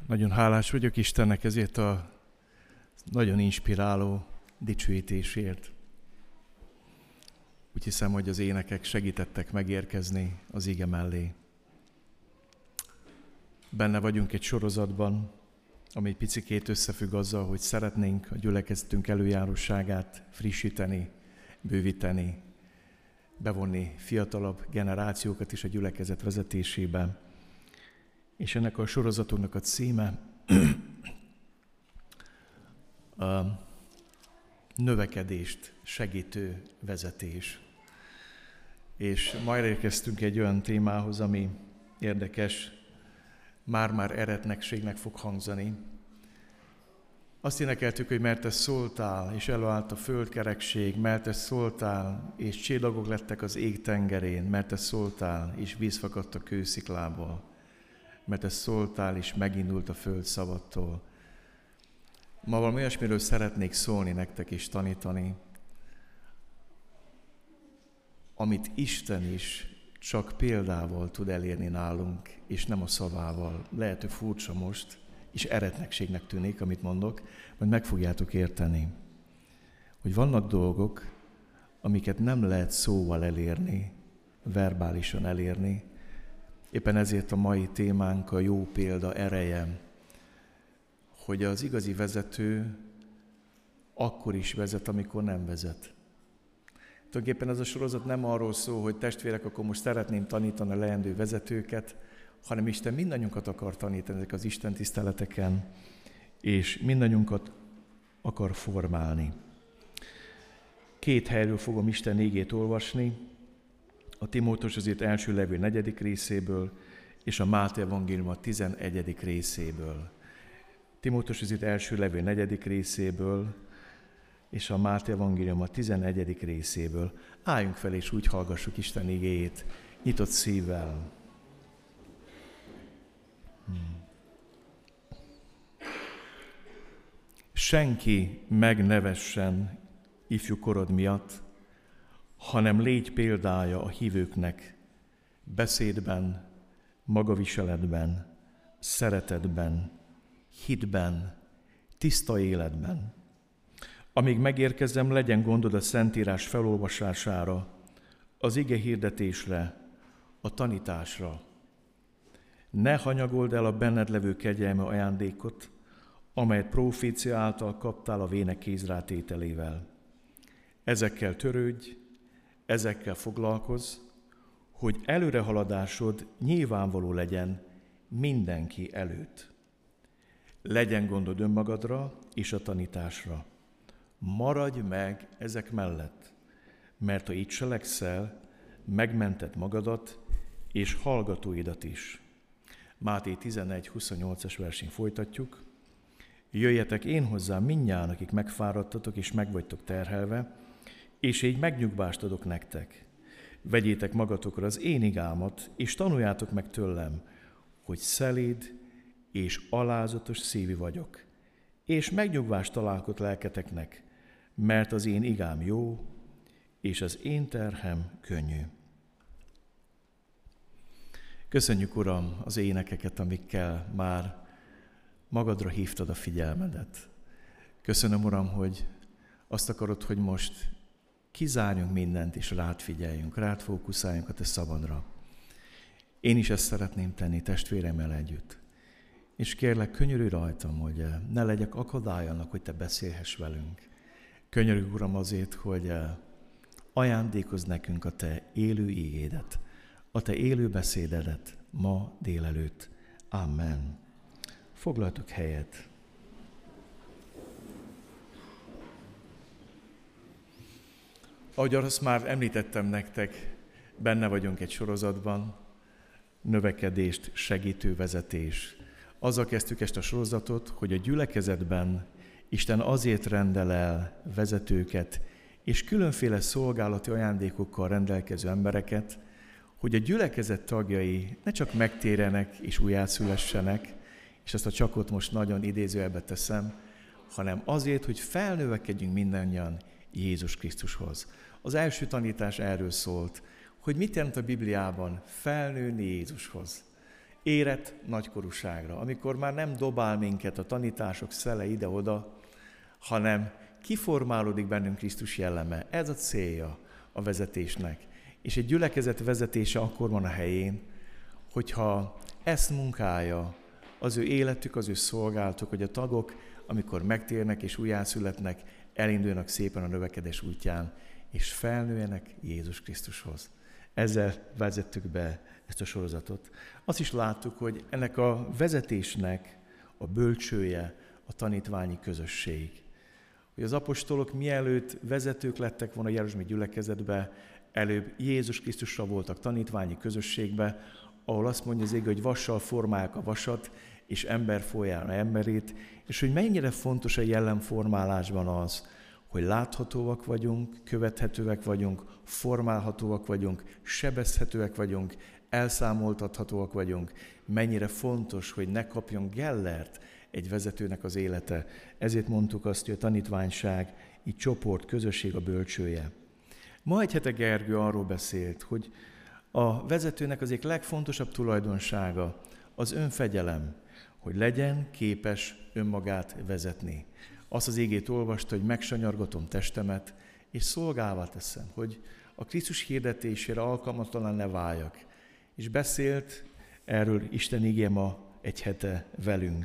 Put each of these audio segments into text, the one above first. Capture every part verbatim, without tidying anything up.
Nagyon hálás vagyok Istennek ezért a nagyon inspiráló dicsőítésért. Úgy hiszem, hogy az énekek segítettek megérkezni az ige mellé. Benne vagyunk egy sorozatban, ami egy picikét összefügg azzal, hogy szeretnénk a gyülekezetünk előjárosságát frissíteni, bővíteni, bevonni fiatalabb generációkat is a gyülekezet vezetésébe. És ennek a sorozatunknak a címe a növekedést segítő vezetés. És ma érkeztünk egy olyan témához, ami érdekes, már-már eretnekségnek fog hangzani. Azt énekeltük, hogy mert te szóltál, és előállt a földkerekség, mert te szóltál, és csillagok lettek az ég tengerén, mert te szóltál, és víz fakadt a kősziklából, mert te szóltál, és megindult a föld szavattól. Ma valami olyasmiről szeretnék szólni nektek és tanítani, amit Isten is csak példával tud elérni nálunk, és nem a szavával. Lehet, hogy furcsa most, és eretnekségnek tűnik, amit mondok, majd meg fogjátok érteni, hogy vannak dolgok, amiket nem lehet szóval elérni, verbálisan elérni. Éppen ezért a mai témánk a jó példa ereje, hogy az igazi vezető akkor is vezet, amikor nem vezet. Tulajdonképpen ez a sorozat nem arról szól, hogy testvérek, akkor most szeretném tanítani a leendő vezetőket, hanem Isten mindannyiunkat akar tanítani ezek az Isten tiszteleteken, és mindannyiunkat akar formálni. Két helyről fogom Isten igét olvasni, a Timóteus azért első levél negyedik részéből, és a Máté evangélium a tizenegyedik részéből. Timóteus azért első levél negyedik részéből, és a Máté evangélium a tizenegyedik részéből. Álljunk fel, és úgy hallgassuk Isten igéjét, nyitott szívvel. Hmm. Senki meg ne vessen ifjú korod miatt, hanem légy példája a hívőknek beszédben, magaviseletben, szeretetben, hitben, tiszta életben. Amíg megérkezem, legyen gondod a Szentírás felolvasására, az ige hirdetésre, a tanításra. Ne hanyagold el a benned levő kegyelme ajándékot, amelyet profécia által kaptál a vének kézrátételével. Ezekkel törődj, ezekkel foglalkozz, hogy előrehaladásod nyilvánvaló legyen mindenki előtt. Legyen gondod önmagadra és a tanításra. Maradj meg ezek mellett, mert ha így cselekszel, megmented magadat és hallgatóidat is. Máté tizenegy huszonnyolcas versén folytatjuk. Jöjjetek én hozzám mindnyájan, akik megfáradtatok és megvagytok terhelve, és így megnyugvást adok nektek. Vegyétek magatokra az én igámat, és tanuljátok meg tőlem, hogy szelíd és alázatos szívű vagyok, és megnyugvást találkot lelketeknek, mert az én igám jó, és az én terhem könnyű. Köszönjük, Uram, az énekeket, amikkel már magadra hívtad a figyelmedet. Köszönöm, Uram, hogy azt akarod, hogy most kizárjunk mindent, és rád figyeljünk, rád fókuszáljunk a te szabadra. Én is ezt szeretném tenni testvéremmel együtt. És kérlek, könyörülj rajtam, hogy ne legyek akadály annak, hogy te beszélhess velünk. Könyörülj, Uram, azért, hogy ajándékozz nekünk a te élő igédet, a te élő beszédedet ma délelőtt. Amen. Foglaltuk helyet. Ahogy azt már említettem nektek, benne vagyunk egy sorozatban, növekedést segítő vezetés. Azzal kezdtük ezt a sorozatot, hogy a gyülekezetben Isten azért rendel el vezetőket és különféle szolgálati ajándékokkal rendelkező embereket, hogy a gyülekezet tagjai ne csak megtérjenek és újjászülessenek, és ezt a csakot most nagyon idézőjelbe teszem, hanem azért, hogy felnövekedjünk mindannyian Jézus Krisztushoz. Az első tanítás erről szólt, hogy mit jelent a Bibliában felnőni Jézushoz. érett nagykorúságra, amikor már nem dobál minket a tanítások szele ide-oda, hanem kiformálódik bennünk Krisztus jelleme. Ez a célja a vezetésnek. És egy gyülekezet vezetése akkor van a helyén, hogyha ezt munkálja az ő életük, az ő szolgálatuk, hogy a tagok, amikor megtérnek és újjászületnek, elinduljanak szépen a növekedés útján, és felnőjenek Jézus Krisztushoz. Ezzel vezettük be ezt a sorozatot. Azt is láttuk, hogy ennek a vezetésnek a bölcsője a tanítványi közösség. Hogy az apostolok mielőtt vezetők lettek volna a jeruzsálemi gyülekezetbe, előbb Jézus Krisztusra voltak tanítványi közösségbe, ahol azt mondja az ige, hogy vassal formálják a vasat, és ember folyálja emberét, és hogy mennyire fontos a jellemformálásban az, hogy láthatóak vagyunk, követhetőek vagyunk, formálhatóak vagyunk, sebezhetőek vagyunk, elszámoltathatóak vagyunk. Mennyire fontos, hogy ne kapjon gellert egy vezetőnek az élete. Ezért mondtuk azt, hogy a tanítványság, így csoport, közösség a bölcsője. Ma egy hete Gergő arról beszélt, hogy a vezetőnek az egyik legfontosabb tulajdonsága az önfegyelem, hogy legyen képes önmagát vezetni. Azt az igét olvasta, hogy megsanyargatom testemet, és szolgálva teszem, hogy a Krisztus hirdetésére alkalmatlan ne váljak. És beszélt erről Isten igéje ma egy hete velünk.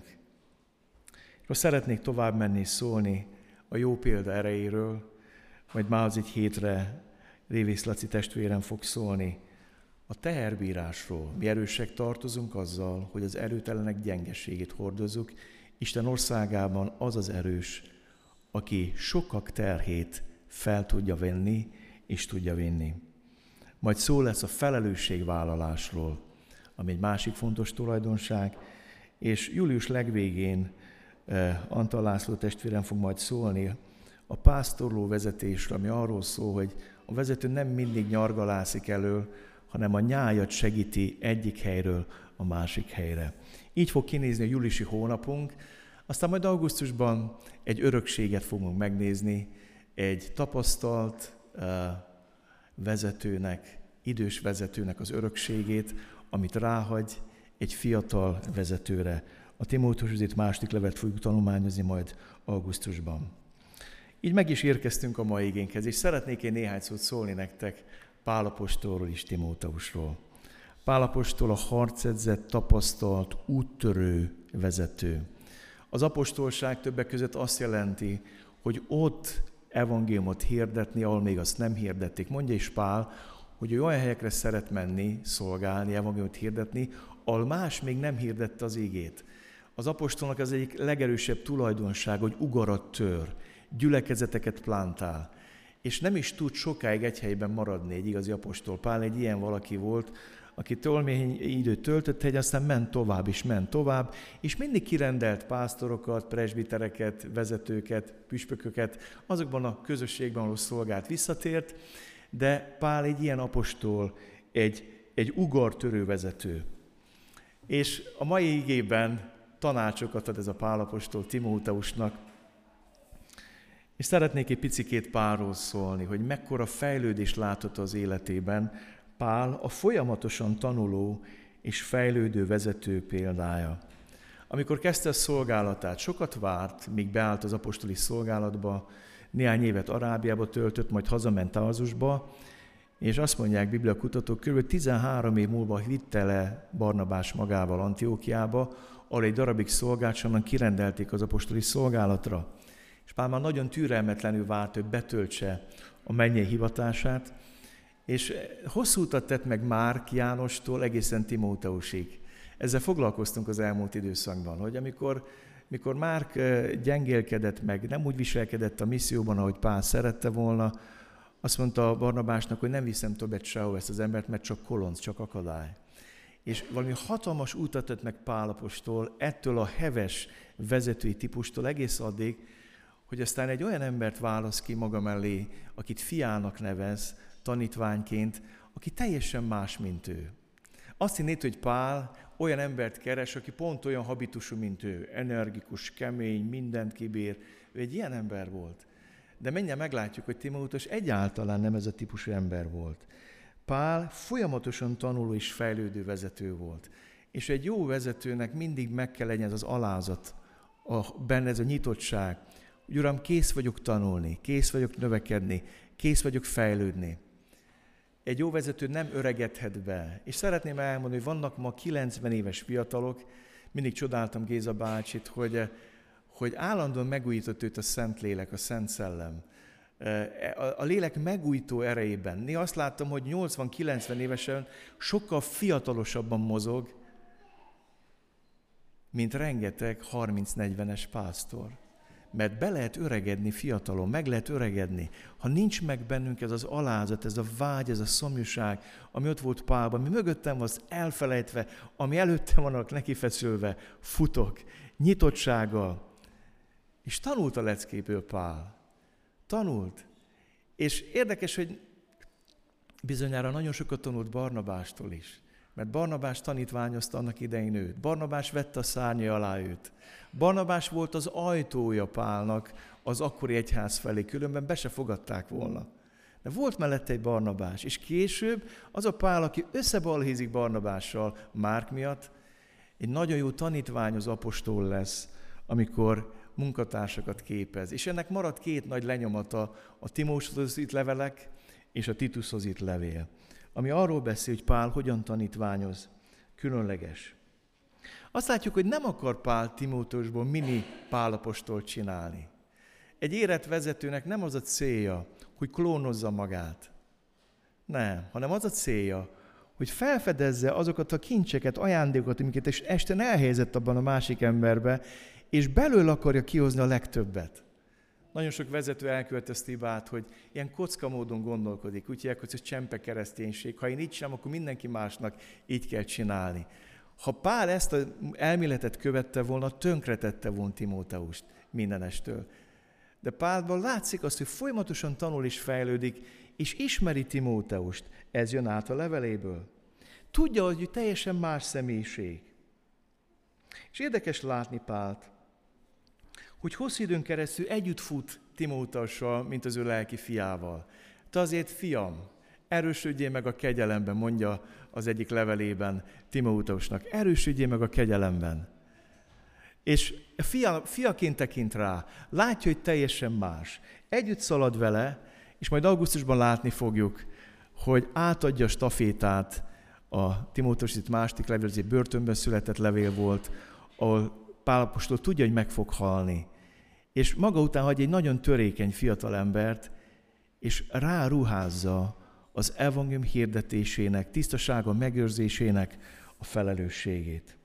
És szeretnék tovább menni és szólni a jó példa erejéről, majd már az egy hétre Révész Laci testvérem fog szólni a teherbírásról. Mi erősek tartozunk azzal, hogy az erőtelenek gyengeségét hordozzuk. Isten országában az az erős, aki sokak terhét fel tudja venni és tudja vinni. Majd szó lesz a felelősségvállalásról, ami egy másik fontos tulajdonság, és július legvégén eh, Antal László testvérem fog majd szólni a pásztorló vezetésről, ami arról szól, hogy a vezető nem mindig nyargalászik elől, hanem a nyájat segíti egyik helyről a másik helyre. Így fog kinézni a júliusi hónapunk, aztán majd augusztusban egy örökséget fogunk megnézni, egy tapasztalt uh, vezetőnek, idős vezetőnek az örökségét, amit ráhagy egy fiatal vezetőre. A Timóteushoz itt második levelet fogjuk tanulmányozni majd augusztusban. Így meg is érkeztünk a mai igénkhez, és szeretnék én néhány szót szólni nektek Pál apostolról és Timóteusról. Pál apostol a harcedzett, tapasztalt, úttörő vezető. Az apostolság többek között azt jelenti, hogy ott evangéliumot hirdetni, ahol még azt nem hirdették. Mondja is Pál, hogy ő olyan helyekre szeret menni, szolgálni, evangéliumot hirdetni, ahol más még nem hirdette az igét. Az apostolnak az egyik legerősebb tulajdonság, hogy ugarat tör, gyülekezeteket plántál, és nem is tud sokáig egy helyben maradni egy igazi apostol. Pál egy ilyen valaki volt, aki tolmény időt töltött, hogy aztán ment tovább és ment tovább, és mindig kirendelt pásztorokat, presbitereket, vezetőket, püspököket, azokban a közösségben, ahol szolgált, visszatért, de Pál egy ilyen apostol, egy, egy ugartörő vezető. És a mai igében tanácsokat ad ez a Pál apostol Timóteusnak, és szeretnék egy picikét Pálról szólni, hogy mekkora fejlődést látott az életében. Pál a folyamatosan tanuló és fejlődő vezető példája. Amikor kezdte a szolgálatát, sokat várt, míg beállt az apostoli szolgálatba, néhány évet Arábiába töltött, majd hazament Tarzusba, és azt mondják bibliakutatók, kb. tizenhárom év múlva vitte le Barnabás magával Antiókiába, ahol egy darabig szolgált, és onnan kirendelték az apostoli szolgálatra. És Pál már nagyon türelmetlenül várt, hogy betöltse a mennyei hivatását, és hosszú utat tett meg Márk Jánostól egészen Timóteusig. Ezzel foglalkoztunk az elmúlt időszakban, hogy amikor, amikor Márk gyengélkedett meg, nem úgy viselkedett a misszióban, ahogy Pál szerette volna, azt mondta Barnabásnak, hogy nem viszem többet sehova ezt az embert, mert csak kolonc, csak akadály. És valami hatalmas útat tett meg Pál apostol ettől a heves vezetői típustól egész addig, hogy aztán egy olyan embert válasz ki maga mellé, akit fiának nevez, tanítványként, aki teljesen más, mint ő. Azt hinnéd, hogy Pál olyan embert keres, aki pont olyan habitusú, mint ő, energikus, kemény, mindent kibír. Ő egy ilyen ember volt. De mindjárt meglátjuk, hogy Timóteus egyáltalán nem ez a típusú ember volt. Pál folyamatosan tanuló és fejlődő vezető volt. És egy jó vezetőnek mindig meg kell legyen ez az alázat, a, benne ez a nyitottság, hogy Uram, kész vagyok tanulni, kész vagyok növekedni, kész vagyok fejlődni. Egy jó vezető nem öregedhet be. És szeretném elmondani, hogy vannak ma kilencven éves fiatalok, mindig csodáltam Géza bácsit, hogy, hogy állandóan megújított őt a Szentlélek, a Szent Szellem. A lélek megújtó erejében. Néha azt láttam, hogy nyolcvan-kilencven évesen sokkal fiatalosabban mozog, mint rengeteg harminc-negyvenes pásztor. Mert be lehet öregedni fiatalon, meg lehet öregedni. Ha nincs meg bennünk ez az alázat, ez a vágy, ez a szomjúság, ami ott volt Pálban, ami mögöttem van, az elfelejtve, ami előttem vannak nekifeszülve, futok, nyitottsággal. És tanult a leckéből Pál. Tanult. És érdekes, hogy bizonyára nagyon sokat tanult Barnabástól is. Mert Barnabás tanítványozta annak idején őt. Barnabás vette a szárnya alá őt. Barnabás volt az ajtója Pálnak az akkori egyház felé, különben be se fogadták volna. De volt mellette egy Barnabás, és később az a Pál, aki összebalhézik Barnabással Márk miatt, egy nagyon jó tanítványos apostol lesz, amikor munkatársakat képez. És ennek maradt két nagy lenyomata, a Timóteushoz írt levelek és a Titushoz írt levél, ami arról beszél, hogy Pál hogyan tanítványoz, különleges. Azt látjuk, hogy nem akar Pál Timóteusból mini Pál apostolt csinálni. Egy érett vezetőnek nem az a célja, hogy klónozza magát. Nem, hanem az a célja, hogy felfedezze azokat a kincseket, ajándékokat, amiket Isten elhelyezett abban a másik emberbe, és belőle akarja kihozni a legtöbbet. Nagyon sok vezető elkövet ezt hibát, hogy ilyen kocka módon gondolkodik. Úgy hívják, hogy ez csempe kereszténység. Ha én így sem, akkor mindenki másnak így kell csinálni. Ha Pál ezt az elméletet követte volna, tönkretette volna Timóteust mindenestől. De Pálban látszik azt, hogy folyamatosan tanul és fejlődik, és ismeri Timóteust. Ez jön át a leveléből. Tudja, hogy teljesen más személyiség. És érdekes látni Pált, hogy hosszú időn keresztül együtt fut Timóteussal, mint az ő lelki fiával. Te azért, fiam, erősödjél meg a kegyelemben, mondja az egyik levelében Timóteusnak. Erősödjél meg a kegyelemben. És fia, fiaként tekint rá, látja, hogy teljesen más. Együtt szalad vele, és majd augusztusban látni fogjuk, hogy átadja a stafétát a Timóteus itt második levél, ez egy börtönben született levél volt, ahol Pál apostol tudja, hogy meg fog halni. És maga után hagy egy nagyon törékeny fiatal embert, és ráruházza az evangélium hirdetésének, tisztasága megőrzésének a felelősségét.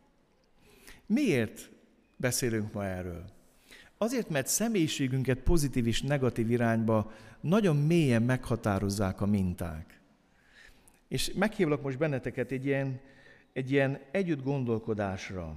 Miért beszélünk ma erről? Azért, mert személyiségünket pozitív és negatív irányba nagyon mélyen meghatározzák a minták. És meghívlak most benneteket egy ilyen, egy ilyen együtt gondolkodásra.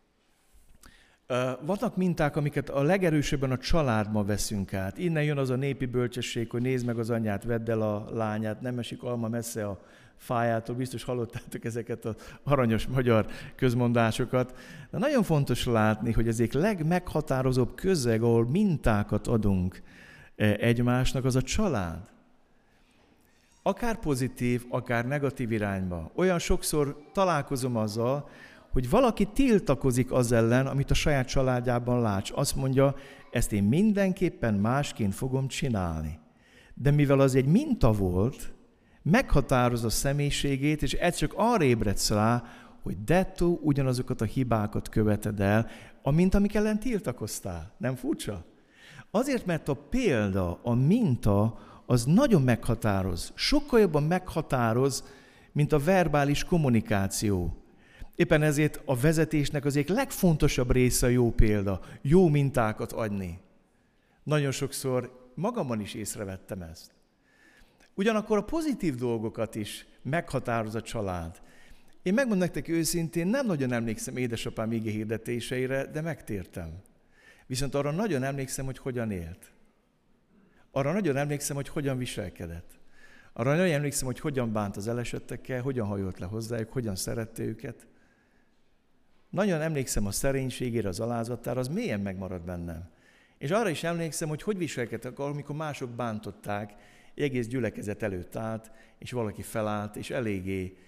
Vannak minták, amiket a legerősebben a családban veszünk át. Innen jön az a népi bölcsesség, hogy nézd meg az anyját, vedd el a lányát, nem esik alma messze a fájától. Biztos hallottátok ezeket az aranyos magyar közmondásokat. De nagyon fontos látni, hogy az egyik legmeghatározóbb közeg, ahol mintákat adunk egymásnak, az a család. Akár pozitív, akár negatív irányba. Olyan sokszor találkozom azzal, hogy valaki tiltakozik az ellen, amit a saját családjában lát. Azt mondja, ezt én mindenképpen másként fogom csinálni. De mivel az egy minta volt, meghatározza a személyiségét, és ez csak arra ébredsz rá, hogy dettó ugyanazokat a hibákat követed el, amint amik ellen tiltakoztál. Nem furcsa? Azért, mert a példa, a minta, az nagyon meghatároz. Sokkal jobban meghatároz, mint a verbális kommunikáció. Éppen ezért a vezetésnek az egyik legfontosabb része a jó példa, jó mintákat adni. Nagyon sokszor magamban is észrevettem ezt. Ugyanakkor a pozitív dolgokat is meghatároz a család. Én megmondom nektek őszintén, nem nagyon emlékszem édesapám ige hirdetéseire, de megtértem. Viszont arra nagyon emlékszem, hogy hogyan élt. Arra nagyon emlékszem, hogy hogyan viselkedett. Arra nagyon emlékszem, hogy hogyan bánt az elesettekkel, hogyan hajolt le hozzájuk, hogyan szerette őket. Nagyon emlékszem a szerénységére, az alázatára, az mélyen megmarad bennem. És arra is emlékszem, hogy hogy viselkedtek, amikor mások bántották, egy egész gyülekezet előtt állt, és valaki felállt, és eléggé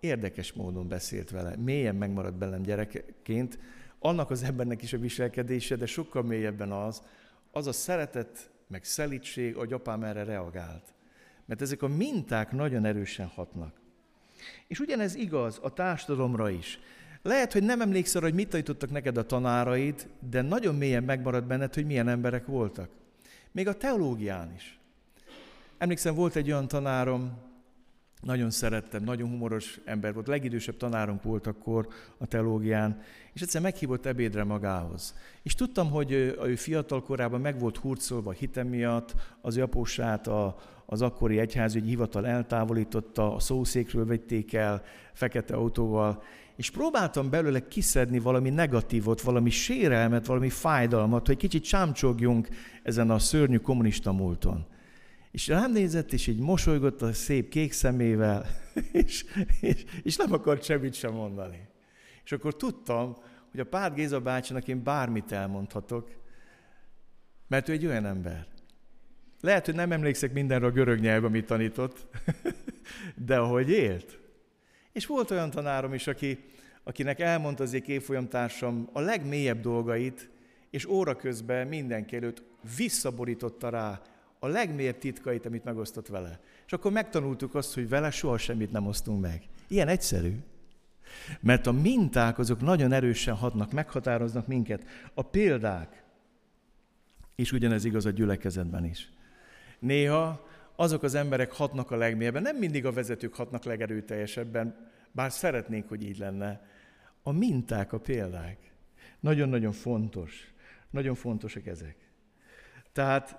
érdekes módon beszélt vele. Mélyen megmaradt bennem gyerekként, annak az embernek is a viselkedése, de sokkal mélyebben az, az a szeretet, meg szelídség, hogy apám erre reagált. Mert ezek a minták nagyon erősen hatnak. És ugyanez igaz a társadalomra is. Lehet, hogy nem emlékszel, hogy mit tanítottak neked a tanáraid, de nagyon mélyen megmaradt benned, hogy milyen emberek voltak. Még a teológián is. Emlékszem, volt egy olyan tanárom, nagyon szerettem, nagyon humoros ember volt, legidősebb tanárunk volt akkor a teológián, és egyszer meghívott ebédre magához. És tudtam, hogy ő, ő fiatal korában meg volt hurcolva a hite miatt, az ő apósát a, az akkori egyházügyi hivatal eltávolította, a szószékről vették el fekete autóval, és próbáltam belőle kiszedni valami negatívot, valami sérelmet, valami fájdalmat, hogy kicsit csámcsogjunk ezen a szörnyű kommunista múlton. És rám nézett, és így mosolygott a szép kék szemével, és, és, és nem akart semmit sem mondani. És akkor tudtam, hogy a Pát Géza bácsinak én bármit elmondhatok, mert ő egy olyan ember. Lehet, hogy nem emlékszek mindenre a görög nyelvben, amit tanított, de ahogy élt. És volt olyan tanárom is, aki, akinek elmondta az egy évfolyamtársam a legmélyebb dolgait, és óra közben mindenki előtt visszaborította rá a legmélyebb titkait, amit megosztott vele. És akkor megtanultuk azt, hogy vele soha semmit nem osztunk meg. Ilyen egyszerű. Mert a minták azok nagyon erősen hatnak, meghatároznak minket. A példák, és ugyanez igaz a gyülekezetben is. Néha azok az emberek hatnak a legmélyebben, nem mindig a vezetők hatnak legerőteljesebben, bár szeretnénk, hogy így lenne. A minták, a példák. Nagyon-nagyon fontos. Nagyon fontosak ezek. Tehát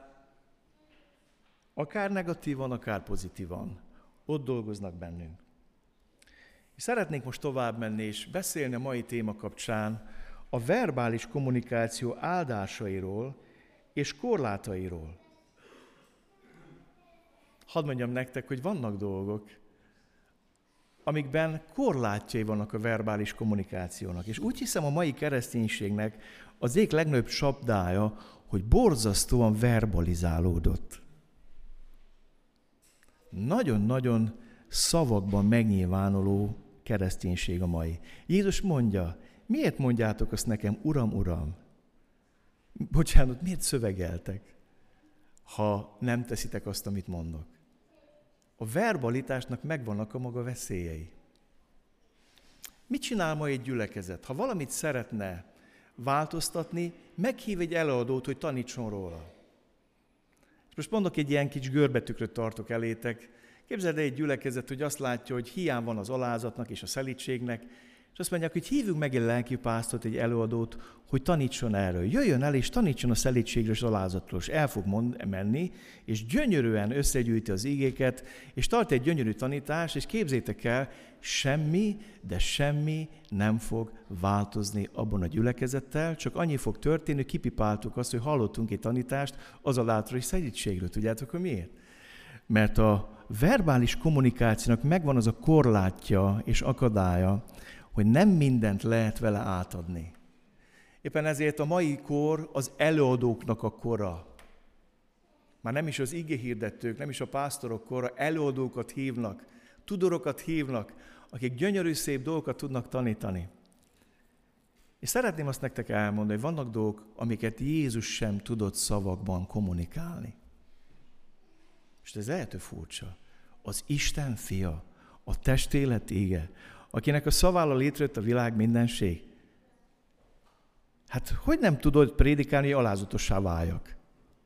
akár negatívan, akár pozitívan. Ott dolgoznak bennünk. És szeretnék most tovább menni és beszélni a mai téma kapcsán a verbális kommunikáció áldásairól és korlátairól. Hadd mondjam nektek, hogy vannak dolgok, amikben korlátjai vannak a verbális kommunikációnak. És úgy hiszem, a mai kereszténységnek az egyik legnagyobb csapdája, hogy borzasztóan verbalizálódott. Nagyon-nagyon szavakban megnyilvánuló kereszténység a mai. Jézus mondja, miért mondjátok azt nekem, Uram, Uram? Bocsánat, miért szövegeltek, ha nem teszitek azt, amit mondok? A verbalitásnak megvannak a maga veszélyei. Mit csinál ma egy gyülekezet? Ha valamit szeretne változtatni, meghív egy előadót, hogy tanítson róla. És most mondok egy ilyen kis görbetükröt tartok elétek. Képzeld el egy gyülekezet, hogy azt látja, hogy hiány van az alázatnak és a szelídségnek, és azt mondják, hogy hívjuk meg egy lelkipásztort, egy előadót, hogy tanítson erről. Jöjjön el, és tanítson a szelídségről és alázatról, és el fog mond, menni, és gyönyörűen összegyűjti az igéket, és tart egy gyönyörű tanítást, és képzétek el, semmi, de semmi nem fog változni abban a gyülekezettel, csak annyi fog történni, hogy kipipáltuk azt, hogy hallottunk egy tanítást az alázatról és szelídségről. Tudjátok, hogy miért? Mert a verbális kommunikációnak megvan az a korlátja és akadálya, hogy nem mindent lehet vele átadni. Éppen ezért a mai kor az előadóknak a kora. Már nem is az igéhirdetők, nem is a pásztorok kora, előadókat hívnak, tudorokat hívnak, akik gyönyörű szép dolgokat tudnak tanítani. És szeretném azt nektek elmondani, hogy vannak dolgok, amiket Jézus sem tudott szavakban kommunikálni. És ez lehető furcsa. Az Isten fia, a testélet ége, akinek a szavállal létrejött a világ mindenség. Hát hogy nem tudod prédikálni, hogy alázatossá váljak?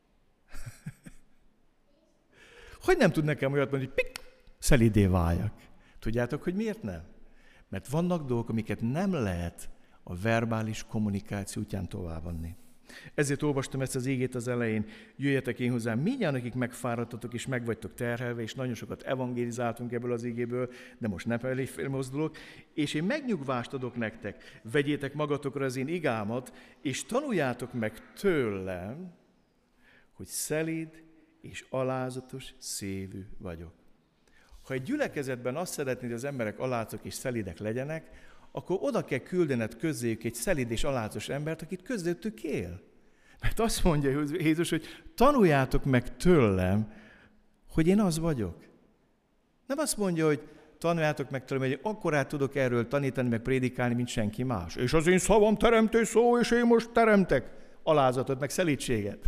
Hogy nem tud nekem olyat mondani, hogy pik, szelídé váljak? Tudjátok, hogy miért nem? Mert vannak dolgok, amiket nem lehet a verbális kommunikáció útján továbbadni. Ezért olvastam ezt az igét az elején, jöjjetek én hozzám, mindjárt, akik megfáradtatok és meg vagytok terhelve, és nagyon sokat evangélizáltunk ebből az igéből, de most ne felmozdulok, és én megnyugvást adok nektek, vegyétek magatokra az én igámat, és tanuljátok meg tőlem, hogy szelíd és alázatos szívű vagyok. Ha egy gyülekezetben azt szeretnéd, hogy az emberek alázatok és szelídek legyenek, akkor oda kell küldened közéjük egy szelíd és alázatos embert, akit közöttük él. Mert azt mondja Jézus, hogy tanuljátok meg tőlem, hogy én az vagyok. Nem azt mondja, hogy tanuljátok meg tőlem, hogy akkorát tudok erről tanítani, meg prédikálni, mint senki más. És az én szavam teremtő szó, és én most teremtek alázatot, meg szelídséget.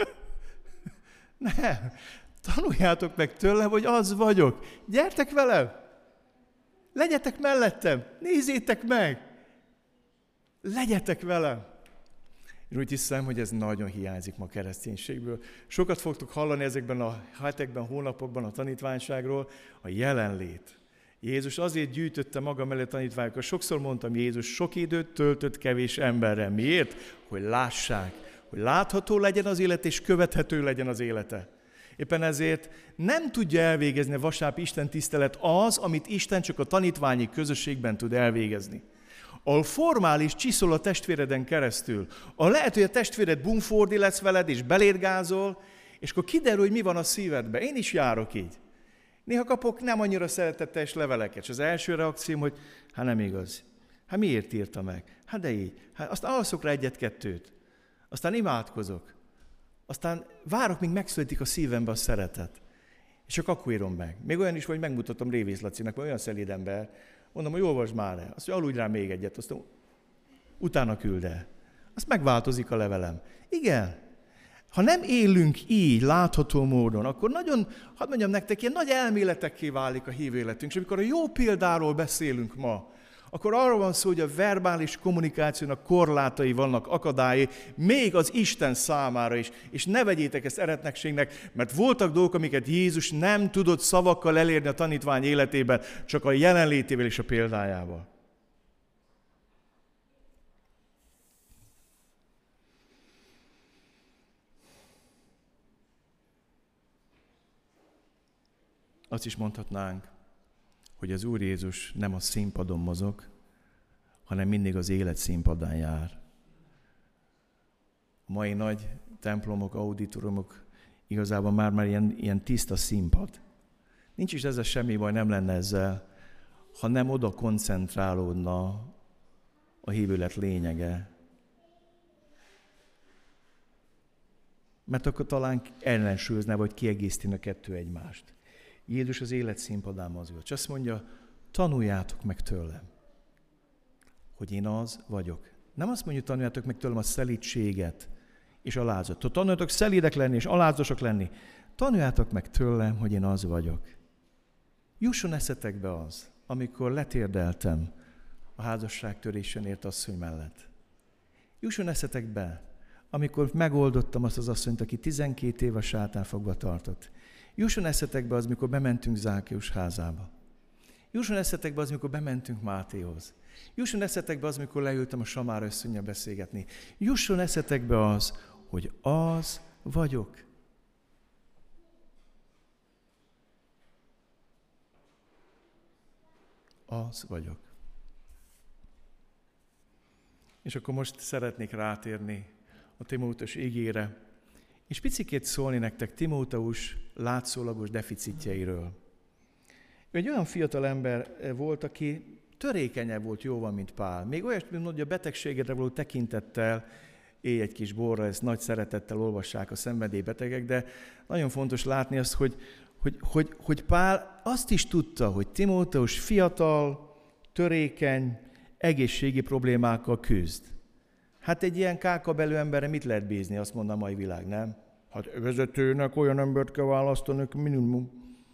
Nem. Tanuljátok meg tőlem, hogy az vagyok. Gyertek velem! Legyetek mellettem! Nézzétek meg! Legyetek velem! Én úgy hiszem, hogy ez nagyon hiányzik ma a kereszténységből. Sokat fogtok hallani ezekben a hetekben, hónapokban a tanítványságról, a jelenlét. Jézus azért gyűjtötte maga mellé tanítványokat. Sokszor mondtam, Jézus sok időt töltött kevés emberrel. Miért? Hogy lássák, hogy látható legyen az élet, és követhető legyen az élete. Éppen ezért nem tudja elvégezni a vasárnapi Isten tisztelet az, amit Isten csak a tanítványi közösségben tud elvégezni. Ahol formális csiszol a testvéreden keresztül. A lehet, hogy a testvéred bumfordi lesz veled, és belérgázol, és akkor kiderül, hogy mi van a szívedben. Én is járok így. Néha kapok nem annyira szeretetteljes leveleket, és az első reakcióm, hogy hát nem igaz. Hát miért írta meg? Hát de így. Hát aztán alszok rá egyet-kettőt. Aztán imádkozok. Aztán várok, míg megszületik a szívembe a szeretet. És csak akkor írom meg. Még olyan is, hogy megmutatom Révész Lacinak, mert olyan szelíd ember. Mondom, hogy olvasd már le. Azt mondja, aludj rá még egyet. Aztán utána küld el. Azt megváltozik a levelem. Igen. Ha nem élünk így, látható módon, akkor nagyon, hadd mondjam nektek, ilyen nagy elméletekké válik a hívő életünk. És amikor a jó példáról beszélünk ma, akkor arról van szó, hogy a verbális kommunikációnak korlátai vannak, akadályai, még az Isten számára is. És ne vegyétek ezt eretnekségnek, mert voltak dolgok, amiket Jézus nem tudott szavakkal elérni a tanítvány életében, csak a jelenlétével és a példájával. Azt is mondhatnánk, hogy az Úr Jézus nem a színpadon mozog, hanem mindig az élet színpadán jár. A mai nagy templomok, auditorumok igazából már-már ilyen, ilyen tiszta színpad. Nincs is ezzel semmi baj, nem lenne ezzel, ha nem oda koncentrálódna a hívőlet lényege. Mert akkor talán ellensúlyozná, vagy kiegészíteni a kettő egymást. Jézus az élet színpadán mozgott. És azt mondja, tanuljátok meg tőlem, hogy én az vagyok. Nem azt mondja, tanuljátok meg tőlem a szelídséget és alázatot. Tanuljátok szelídek lenni és alázatok lenni. Tanuljátok meg tőlem, hogy én az vagyok. Jusson eszetekbe az, amikor letérdeltem a házasságtörésen ért asszony mellett. Jusson eszetekbe, amikor megoldottam azt az asszonyt, aki tizenkét év a sátán fogva tartott. Jusson eszetekbe az, mikor bementünk Zákéus házába. Jusson eszetekbe az, mikor bementünk Mátéhoz. Jusson eszetekbe az, mikor leültem a Samár asszonnyal beszélgetni. Jusson eszetekbe az, hogy az vagyok. Az vagyok. És akkor most szeretnék rátérni a Timóteus igére, és picikét szólni nektek Timóteus látszólagos deficitjeiről. Ő egy olyan fiatal ember volt, aki törékenyebb volt jóval, mint Pál. Még olyasmi, hogy a betegségedre való tekintettel, élj egy kis borra, ezt nagy szeretettel olvassák a szenvedélybetegek, de nagyon fontos látni azt, hogy, hogy, hogy, hogy Pál azt is tudta, hogy Timóteus fiatal, törékeny, egészségi problémákkal küzd. Hát egy ilyen kákabelű emberre mit lehet bízni, azt mondja a mai világ, nem? Hát vezetőnek olyan embert kell választani, minimum.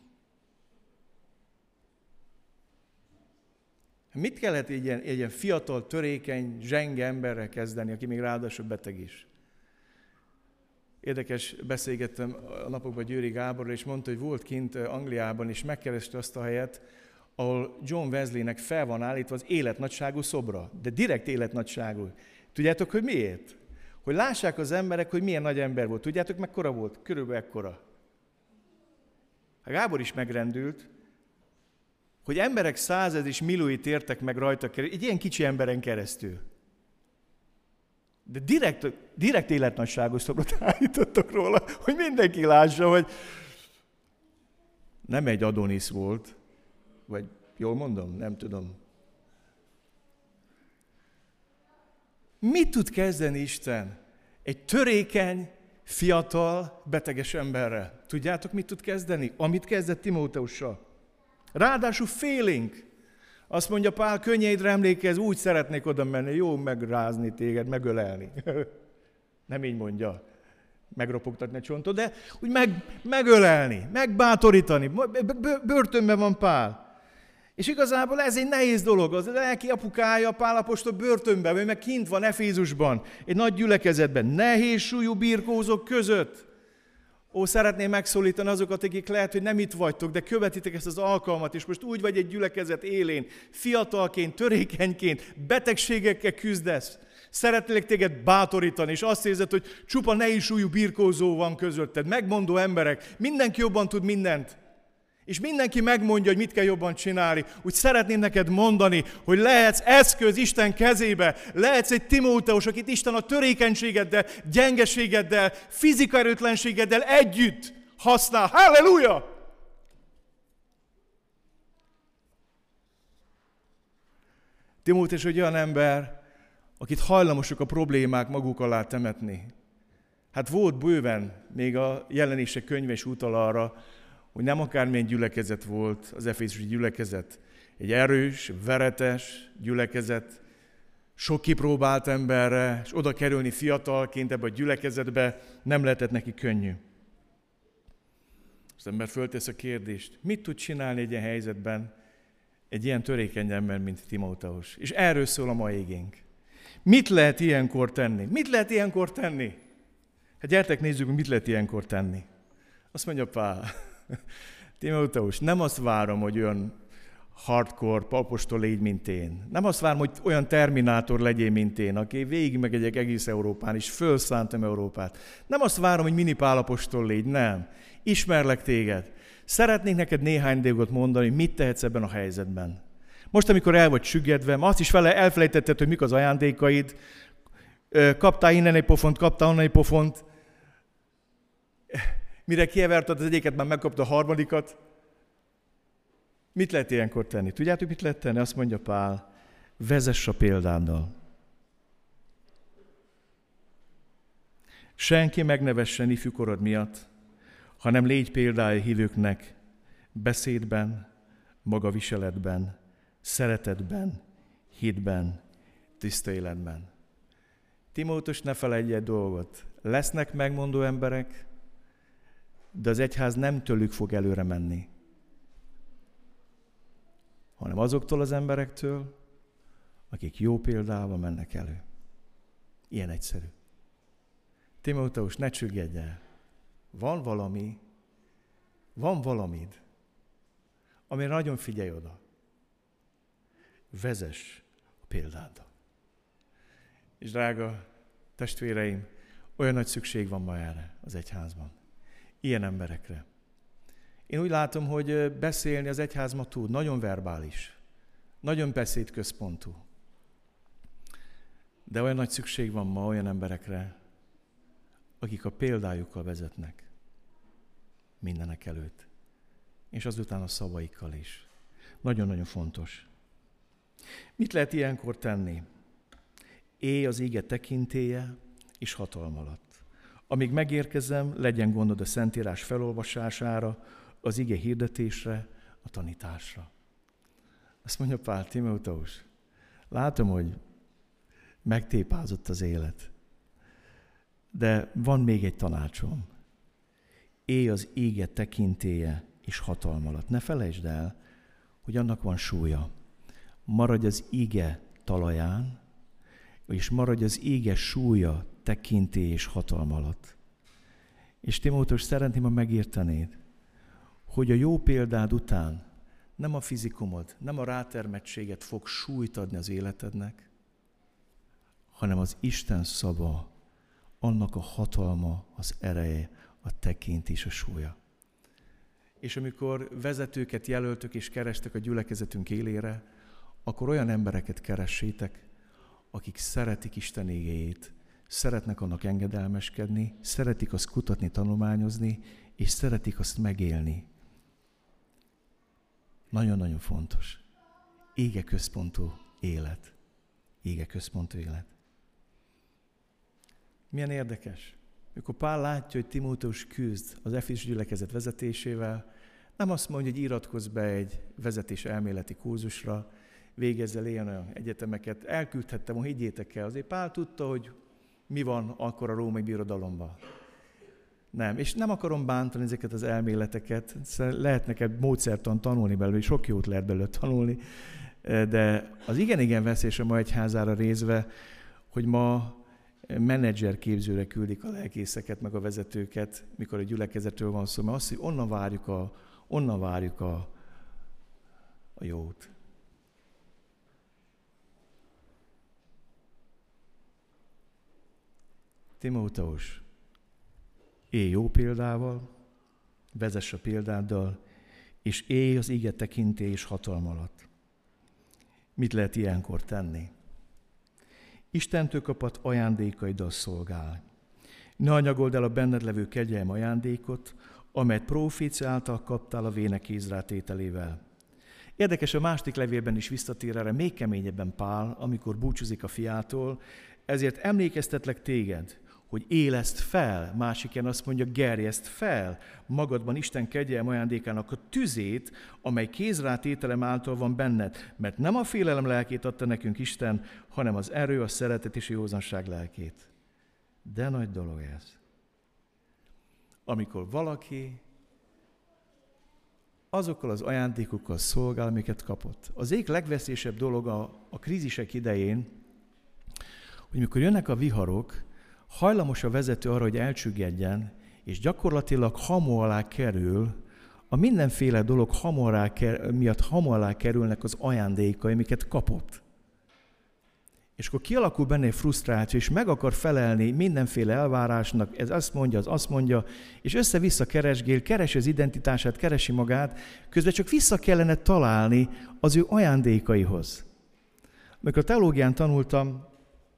Mit kellett egy ilyen, egy ilyen fiatal, törékeny, zsenge emberrel kezdeni, aki még ráadásul beteg is? Érdekes, beszélgettem a napokban Győri Gáborral, és mondta, hogy volt kint Angliában, és megkereste azt a helyet, ahol John Wesleynek fel van állítva az életnagyságú szobra, de direkt életnagyságú. Tudjátok, hogy miért? Hogy lássák az emberek, hogy milyen nagy ember volt. Tudjátok, mekkora volt? Körülbelül ekkora. A Gábor is megrendült, hogy emberek százezres és millióit értek meg rajta, egy ilyen kicsi emberen keresztül. De direkt, direkt életnagyságú szobrot állítottak róla, hogy mindenki lássa, hogy nem egy Adonis volt, vagy jól mondom, nem tudom. Mit tud kezdeni Isten egy törékeny, fiatal, beteges emberrel? Tudjátok, mit tud kezdeni? Amit kezdett Timóteussal. Ráadásul félénk. Azt mondja Pál, könnyeidre emlékezz, úgy szeretnék oda menni, jó megrázni téged, megölelni. Nem így mondja, megropogtatni a csontot, de úgy meg, megölelni, megbátorítani. Börtönben van Pál. És igazából ez egy nehéz dolog. Az lelki apukája, Pál apostol börtönben, ő meg kint van Efézusban, egy nagy gyülekezetben, nehéz súlyú birkózók között. Ó, szeretném megszólítani azokat, akik lehet, hogy nem itt vagytok, de követitek ezt az alkalmat, és most úgy vagy egy gyülekezet élén, fiatalként, törékenyként, betegségekkel küzdesz. Szeretnélek téged bátorítani, és azt érzed, hogy csupa nehéz súlyú birkózó van közötted, megmondó emberek, mindenki jobban tud mindent. És mindenki megmondja, hogy mit kell jobban csinálni. Úgy szeretném neked mondani, hogy lehetsz eszköz Isten kezébe, lehetsz egy Timóteus, akit Isten a törékenységeddel, gyengeségeddel, fizikai erőtlenségeddel együtt használ. Halleluja! Timóteus egy olyan ember, akit hajlamosak a problémák maguk alá temetni. Hát volt bőven, még a Jelenések könyve is utal arra, hogy nem akármilyen gyülekezet volt az efézusi gyülekezet. Egy erős, veretes gyülekezet, sok kipróbált emberre, és oda kerülni fiatalként ebbe a gyülekezetbe nem lehetett neki könnyű. Az ember föltesz a kérdést, mit tud csinálni egy ilyen helyzetben egy ilyen törékeny ember, mint Timóteus? És erről szól a mai igénk. Mit lehet ilyenkor tenni? Mit lehet ilyenkor tenni? Hát gyertek, nézzük, mit lehet ilyenkor tenni. Azt mondja Pál, Timóteus, nem azt várom, hogy olyan hardcore apostol légy, mint én. Nem azt várom, hogy olyan terminátor legyél, mint én, aki végig megegyek egész Európán, és fölszántam Európát. Nem azt várom, hogy mini Pál apostol légy, nem. Ismerlek téged. Szeretnék neked néhány dolgot mondani, hogy mit tehetsz ebben a helyzetben. Most, amikor el vagy süggedve, azt is vele elfelejtetted, hogy mik az ajándékaid, kaptál innen egy pofont, kaptál onnan egy pofont, mire kieverted az egyiket, már megkapta a harmadikat. Mit lehet ilyenkor tenni? Tudjátok, mit lehet tenni? Azt mondja Pál, vezess a példáddal. Senki meg ne vessen ifjúkorod miatt, hanem légy példája hívőknek beszédben, magaviseletben, szeretetben, hitben, tiszta életben. Timóteus, ne feledj egy dolgot. Lesznek megmondó emberek, de az egyház nem tőlük fog előre menni, hanem azoktól az emberektől, akik jó példával mennek elő. Ilyen egyszerű. Timóteus, ne csüggedj el. Van valami, van valamid, amire nagyon figyelj oda. Vezess a példáddal. És drága testvéreim, olyan nagy szükség van ma erre az egyházban. Ilyen emberekre. Én úgy látom, hogy beszélni az egyház ma tud, nagyon verbális, nagyon beszédközpontú. De olyan nagy szükség van ma olyan emberekre, akik a példájukkal vezetnek mindenek előtt. És azután a szavaikkal is. Nagyon-nagyon fontos. Mit lehet ilyenkor tenni? Élj az ige tekintélye és hatalma alatt. Amíg megérkezem, legyen gondod a Szentírás felolvasására, az ige hirdetésre, a tanításra. Azt mondja Pál, Timóteus, látom, hogy megtépázott az élet, de van még egy tanácsom. Élj az ige tekintélye és hatalma alatt. Ne felejtsd el, hogy annak van súlya. Maradj az ige talaján, és maradj az ige súlya, tekintély és hatalma alatt. És Timóteus, szeretném, ha megértenéd, hogy a jó példád után nem a fizikumod, nem a rátermettséget fog súlyt adni az életednek, hanem az Isten szava, annak a hatalma, az ereje, a tekintés és a súlya. És amikor vezetőket jelöltök és kerestek a gyülekezetünk élére, akkor olyan embereket keressétek, akik szeretik Isten igéjét, szeretnek annak engedelmeskedni, szeretik azt kutatni, tanulmányozni, és szeretik azt megélni. Nagyon-nagyon fontos. Ége központú élet. Ége központú élet. Milyen érdekes. Mikor Pál látja, hogy Timóteus küzd az efézusi gyülekezet vezetésével, Nem azt mondja, hogy iratkozz be egy vezetés elméleti kurzusra, végezzel ilyen olyan egyetemeket. Elküldhettem, hogy higgyétek el. Azért Pál tudta, hogy mi van akkor a római birodalomban. Nem, és nem akarom bántani ezeket az elméleteket. Lehet neked módszertan tanulni belőle, és sok jót lehet belőle tanulni, de az igen-igen veszélyes a ma egyházára részve, hogy ma menedzser képzőre küldik a lelkészeket, meg a vezetőket, mikor a gyülekezetről van szó, mert azt, hogy onnan várjuk a, onnan várjuk a, a jót. Timóteus, élj jó példával, vezess a példáddal, és élj az ige tekintély és hatalma alatt. Mit lehet ilyenkor tenni? Istentől kapott ajándékaiddal szolgál. Ne anyagold el a benned levő kegyelem ajándékot, amelyet prófécia által kaptál a vének ézrátételével. Érdekes, a második levélben is visszatér erre még keményebben Pál, amikor búcsúzik a fiától, ezért emlékeztetlek téged, hogy éleszd fel, másiken azt mondja, gerjeszd fel magadban Isten kegyelem ajándékának a tüzét, amely kézrátételem által van benned, mert nem a félelem lelkét adta nekünk Isten, hanem az erő, a szeretet és a józanság lelkét. De nagy dolog ez. Amikor valaki azokkal az ajándékokkal szolgál, amiket kapott. Az egyik legveszélyesebb dolog a, a krízisek idején, hogy mikor jönnek a viharok, hajlamos a vezető arra, hogy elcsüggedjen, és gyakorlatilag hamu alá kerül, a mindenféle dolog hamu alá, miatt hamu alá kerülnek az ajándékai, amiket kapott. És akkor kialakul benne egy frusztráció, és meg akar felelni mindenféle elvárásnak, ez azt mondja, az azt mondja, és össze-vissza keresgél, keresi az identitását, keresi magát, közben csak vissza kellene találni az ő ajándékaihoz. Amikor a teológián tanultam,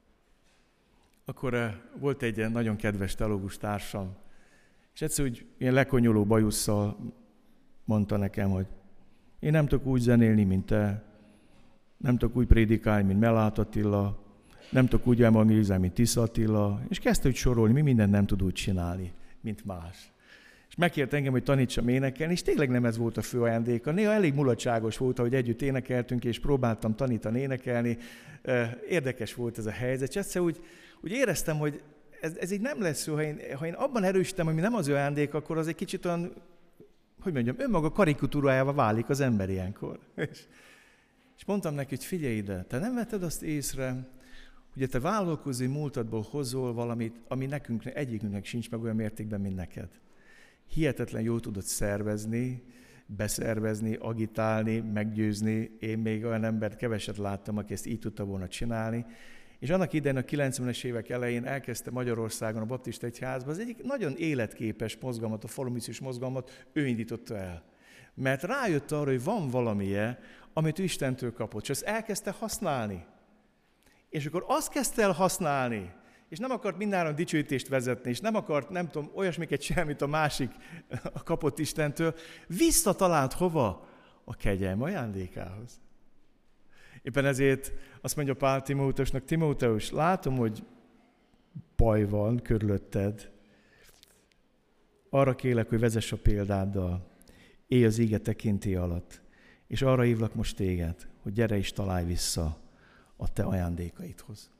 akkor volt egy nagyon kedves teológus társam, és egyszer úgy ilyen lekonyoló bajusszal mondta nekem, hogy én nem tudok úgy zenélni, mint te, nem tudok úgy prédikálni, mint Mellát Attila, nem tudok úgy evangelizálni, mint Tisza Attila, és kezdte úgy sorolni, mi mindent nem tud úgy csinálni, mint más. És megkért engem, hogy tanítsam énekelni, és tényleg nem ez volt a fő ajándéka. Néha elég mulatságos volt, ahogy együtt énekeltünk, és próbáltam tanítani énekelni. Érdekes volt ez a helyzet, és egyszer úgy, úgy éreztem, hogy ez, ez így nem lesz jó, ha én, ha én abban erősítem, ami nem az ő ajándék, akkor az egy kicsit olyan, hogy mondjam, önmaga karikatúrájával válik az ember ilyenkor. És, és mondtam neki, hogy figyelj ide, te nem vetted azt észre, hogy te vállalkozói múltadból hozol valamit, ami nekünk, egyikünknek sincs meg olyan mértékben, mint neked. Hihetetlen jól tudod szervezni, beszervezni, agitálni, meggyőzni. Én még olyan embert keveset láttam, aki ezt így tudta volna csinálni. És annak idején a kilencvenes évek elején elkezdte Magyarországon a Baptista Egyházban, az egyik nagyon életképes mozgalmat, a falumissziós mozgalmat ő indította el. Mert rájött arra, hogy van valamije, amit ő Istentől kapott, és ezt elkezdte használni. És akkor azt kezdte el használni, és nem akart mindenáron dicsőítést vezetni, és nem akart, nem tudom, olyasmiket csinálni, mint a másik a kapott Istentől, visszatalált hova? A kegyelem ajándékához. Éppen ezért azt mondja Pál Timóteusnak, Timóteus, látom, hogy baj van körülötted. Arra kérlek, hogy vezess a példáddal, élj az ige tekintély alatt, és arra hívlak most téged, hogy gyere és találj vissza a te ajándékaidhoz.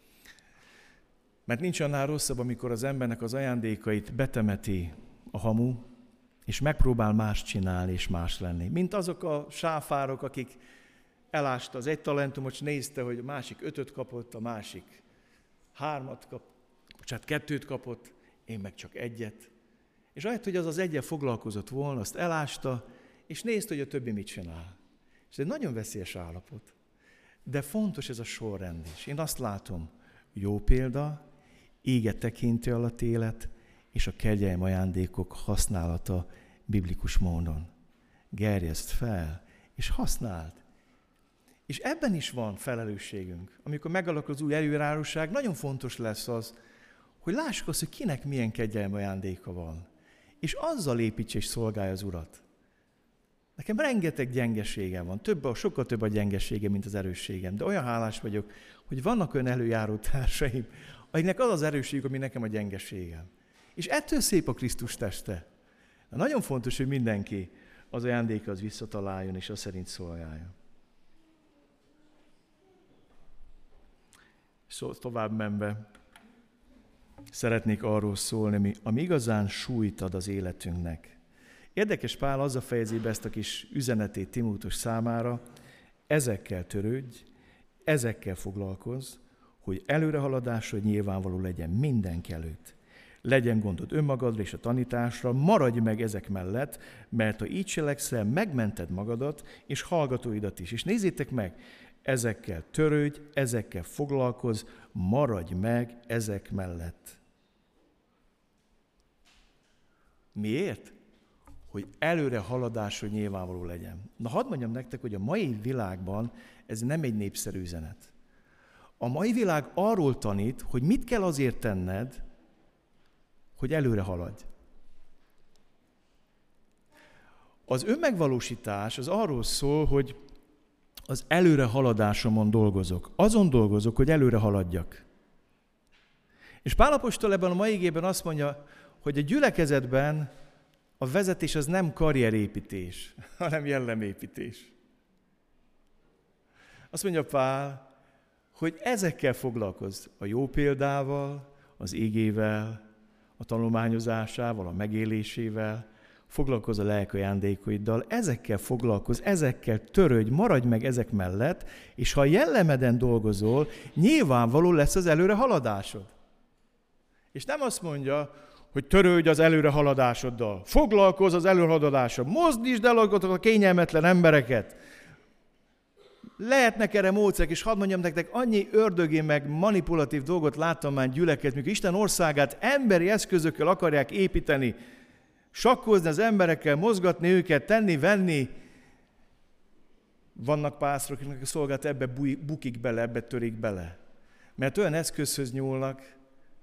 Mert nincs annál rosszabb, amikor az embernek az ajándékait betemeti a hamu, és megpróbál más csinálni és más lenni. Mint azok a sáfárok, akik elásta az egy talentumot, és nézte, hogy a másik ötöt kapott, a másik hármat kapott, bocsánat, kettőt kapott, én meg csak egyet. És ahelyett, hogy az az egyet foglalkozott volna, azt elásta, és nézte, hogy a többi mit csinál. És ez egy nagyon veszélyes állapot. De fontos ez a sorrend is. Én azt látom, jó példa, ége tekintély alatt élet, és a kegyelem ajándékok használata biblikus módon. Gerjeszd fel, és használd. És ebben is van felelősségünk. Amikor megalakul az új előjárásság, nagyon fontos lesz az, hogy lássuk azt, hogy kinek milyen kegyelem ajándéka van. És azzal építs és szolgálj az Urat. Nekem rengeteg gyengeségem van, több, sokkal több a gyengesége, mint az erősségem, de olyan hálás vagyok, hogy vannak olyan előjáró társaim, akiknek az az erősségük, ami nekem a gyengeségem. És ettől szép a Krisztus teste. Nagyon fontos, hogy mindenki az ajándéka az visszataláljon, és az szerint szolgáljon. Szóval tovább menve szeretnék arról szólni, ami igazán súlyt ad az életünknek. Érdekes, Pál azzal fejezi be ezt a kis üzenetét Timóteus számára, ezekkel törődj, ezekkel foglalkozz, hogy előrehaladásod nyilvánvaló legyen mindenki előtt. Legyen gondod önmagadra és a tanításra, maradj meg ezek mellett, mert ha így cselekszel, megmented magadat és hallgatóidat is. És nézzétek meg, ezekkel törődj, ezekkel foglalkozz, maradj meg ezek mellett. Miért? Hogy előre haladásod nyilvánvaló legyen. Na hadd mondjam nektek, hogy a mai világban ez nem egy népszerű üzenet. A mai világ arról tanít, hogy mit kell azért tenned, hogy előre haladj. Az önmegvalósítás az arról szól, hogy az előre haladásomon dolgozok. Azon dolgozok, hogy előre haladjak. És Pál apostol ebben a mai igében azt mondja, hogy a gyülekezetben a vezetés az nem karrierépítés, hanem jellemépítés. Azt mondja Pál, hogy ezekkel foglalkozz, a jó példával, az igével, a tanulmányozásával, a megélésével, foglalkozz a lelki ajándékaiddal, ezekkel foglalkozz, ezekkel törődj, maradj meg ezek mellett, és ha a jellemeden dolgozol, nyilvánvaló lesz az előre haladásod. És nem azt mondja, hogy törődj az előre haladásoddal, foglalkozz az előre haladásoddal, mozdítsd el a kényelmetlen embereket. Lehetnek erre módszerek, és hadd mondjam nektek, annyi ördögi meg manipulatív dolgot láttam már gyülekezet, mikor Isten országát emberi eszközökkel akarják építeni, sakkozni az emberekkel, mozgatni őket, tenni, venni. Vannak pásztorok, akik a szolgálat ebbe bukik bele, ebbe törik bele. Mert olyan eszközhöz nyúlnak,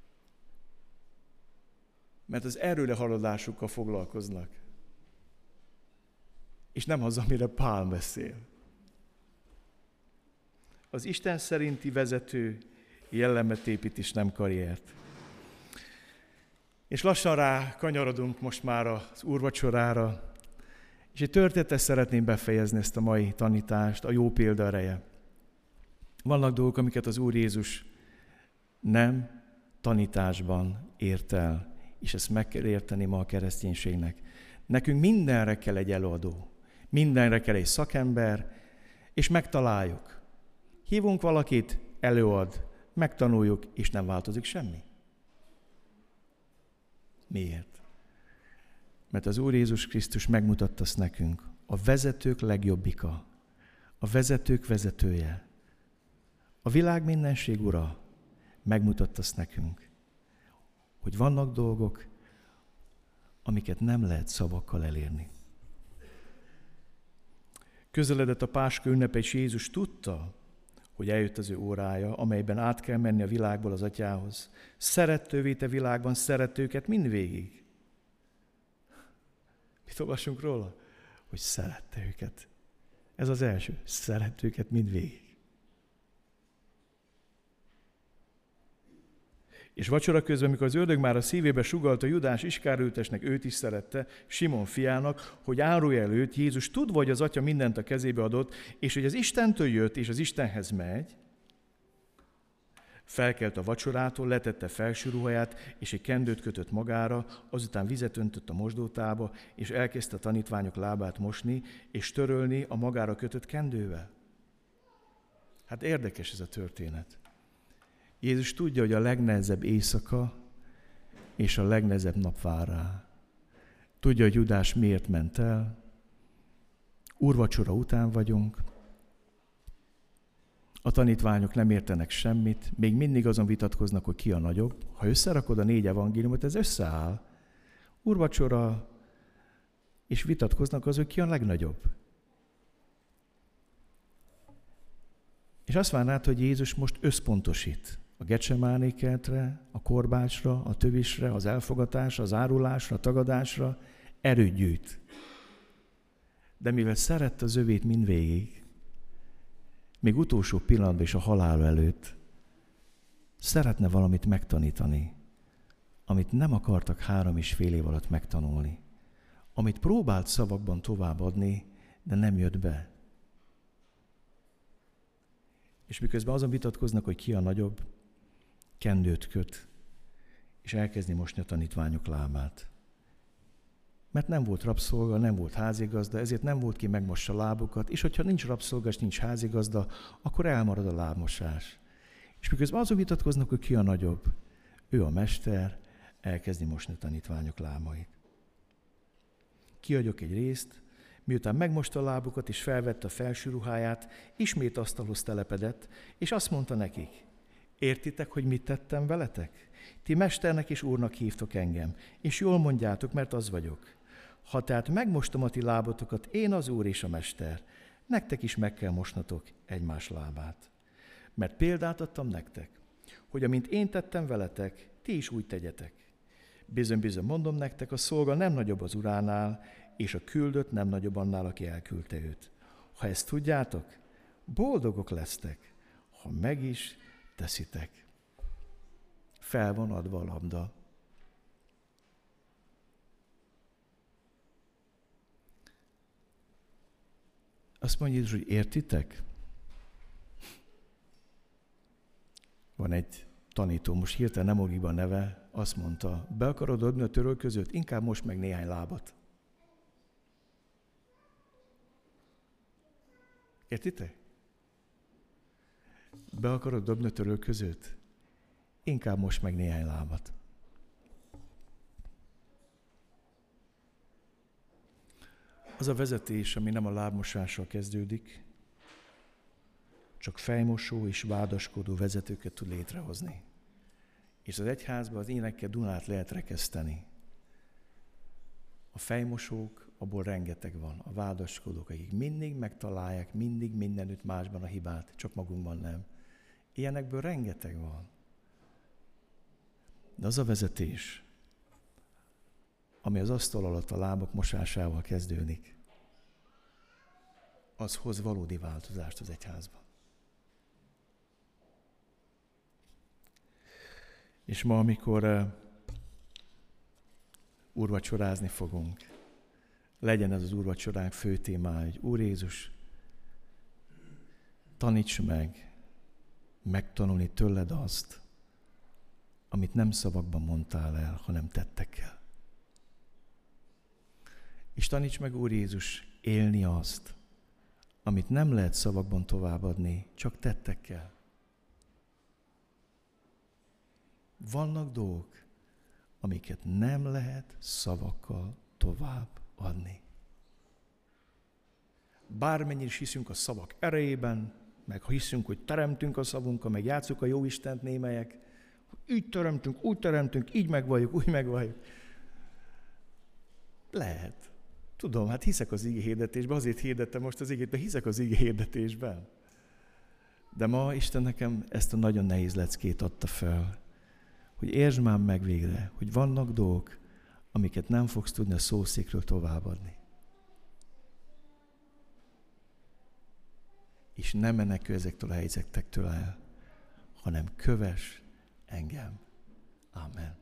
mert az erőre haladásukkal foglalkoznak. És nem az, amire Pál beszél. Az Isten szerinti vezető jellemet épít, és nem karriert. És lassan rá kanyarodunk most már az úrvacsorára, és egy történetet szeretném befejezni ezt a mai tanítást, a jó példa ereje. Vannak dolgok, amiket az Úr Jézus nem tanításban ért el, és ezt meg kell érteni ma a kereszténységnek. Nekünk mindenre kell egy előadó, mindenre kell egy szakember, és megtaláljuk. Hívunk valakit, előad, megtanuljuk, és nem változik semmi. Miért? Mert az Úr Jézus Krisztus megmutatta azt nekünk, a vezetők legjobbika, a vezetők vezetője, a világ mindenség ura megmutatta azt nekünk, hogy vannak dolgok, amiket nem lehet szavakkal elérni. Közeledett a Páska ünnepe, és Jézus tudta, hogy eljött az ő órája, amelyben át kell menni a világból az atyához. Szerette őt a világban, szerette őket mindvégig. Mit olvasunk róla? Hogy szerette őket. Ez az első. Szerette őket mindvégig. És vacsora közben, amikor az ördög már a szívébe sugallta Judás Iskáriotesnek, őt is szerette, Simon fiának, hogy árulja el őt, Jézus tudva, hogy az atya mindent a kezébe adott, és hogy az Istentől jött, és az Istenhez megy, felkelt a vacsorától, letette felső ruháját, és egy kendőt kötött magára, azután vizet öntött a mosdótába, és elkezdte a tanítványok lábát mosni, és törölni a magára kötött kendővel. Hát érdekes ez a történet. Jézus tudja, hogy a legnehezebb éjszaka és a legnehezebb nap vár rá. Tudja, hogy Judás miért ment el. Úrvacsora után vagyunk. A tanítványok nem értenek semmit, még mindig azon vitatkoznak, hogy ki a nagyobb. Ha összerakod a négy evangéliumot, ez összeáll. Úrvacsora, és vitatkoznak az, hogy ki a legnagyobb. És azt várnád, hogy Jézus most összpontosít a Getsemáné kertre, a korbácsra, a tövisre, az elfogatásra, az árulásra, a tagadásra, erőt gyűjt. De mivel szerette az övét mindvégig, még utolsó pillanatban és a halál előtt, szeretne valamit megtanítani, amit nem akartak három és fél év alatt megtanulni. amit próbált szavakban továbbadni, de nem jött be. És miközben azon vitatkoznak, hogy ki a nagyobb, kendőt köt, és elkezdi mosni a tanítványok lábát. Mert nem volt rabszolga, nem volt házigazda, ezért nem volt ki megmossa a lábukat, és hogyha nincs rabszolga és nincs házigazda, akkor elmarad a lábmosás. És miközben azon vitatkoznak, hogy ki a nagyobb, ő a mester, elkezdi mosni a tanítványok lábait. Kiadjuk egy részt, miután megmosta a lábukat és felvette a felső ruháját, ismét asztalhoz telepedett, és azt mondta nekik, értitek, hogy mit tettem veletek? Ti mesternek és úrnak hívtok engem, és jól mondjátok, mert az vagyok. Ha tehát megmostam a ti lábatokat, én az úr és a mester, nektek is meg kell mosnatok egymás lábát. Mert példát adtam nektek, hogy amint én tettem veletek, ti is úgy tegyetek. Bizony-bizony mondom nektek, a szolga nem nagyobb az uránál, és a küldött nem nagyobb annál, aki elküldte őt. Ha ezt tudjátok, boldogok lesztek, ha meg is teszitek. Fel van adva a labda. Azt mondja Jézus, hogy értitek? Van egy tanító, most hirtelen nem ugrik be a neve, azt mondta, be akarod adni a török között, inkább most meg néhány lábat. Értitek? Be akarod dobni a török között? Inkább most meg néhány lábat. Az a vezetés, ami nem a lábmosással kezdődik, csak fejmosó és vádaskodó vezetőket tud létrehozni. És az egyházban az énekkel Dunát lehet rekeszteni. A fejmosók, abból rengeteg van. A vádaskodók, akik mindig megtalálják, mindig mindenütt másban a hibát, csak magunkban nem. Ilyenekből rengeteg van. De az a vezetés, ami az asztal alatt a lábak mosásával kezdődik, az hoz valódi változást az egyházban. És ma, amikor uh, úrvacsorázni fogunk, legyen ez az úrvacsoránk fő témája, hogy Úr Jézus, taníts meg megtanulni tőled azt, amit nem szavakban mondtál el, hanem tettekkel. És taníts meg, Úr Jézus, élni azt, amit nem lehet szavakban továbbadni, csak tettekkel. Vannak dolgok, amiket nem lehet szavakkal tovább adni. Bármennyire is hiszünk a szavak erejében, meg ha hiszünk, hogy teremtünk a szavunkkal, meg játsszuk a Jóistent némelyek, hogy így teremtünk, úgy teremtünk, így megvalljuk, úgy megvalljuk. Lehet. Tudom, hát hiszek az ige hirdetésben, azért hirdettem most az igét, mert hiszek az ige hirdetésben. De ma Isten nekem ezt a nagyon nehéz leckét adta fel, hogy értsd már meg végre, hogy vannak dolgok, amiket nem fogsz tudni a szószékről továbbadni. És nem menekülj ezektől a helyzetektől el, hanem kövess engem. Amen.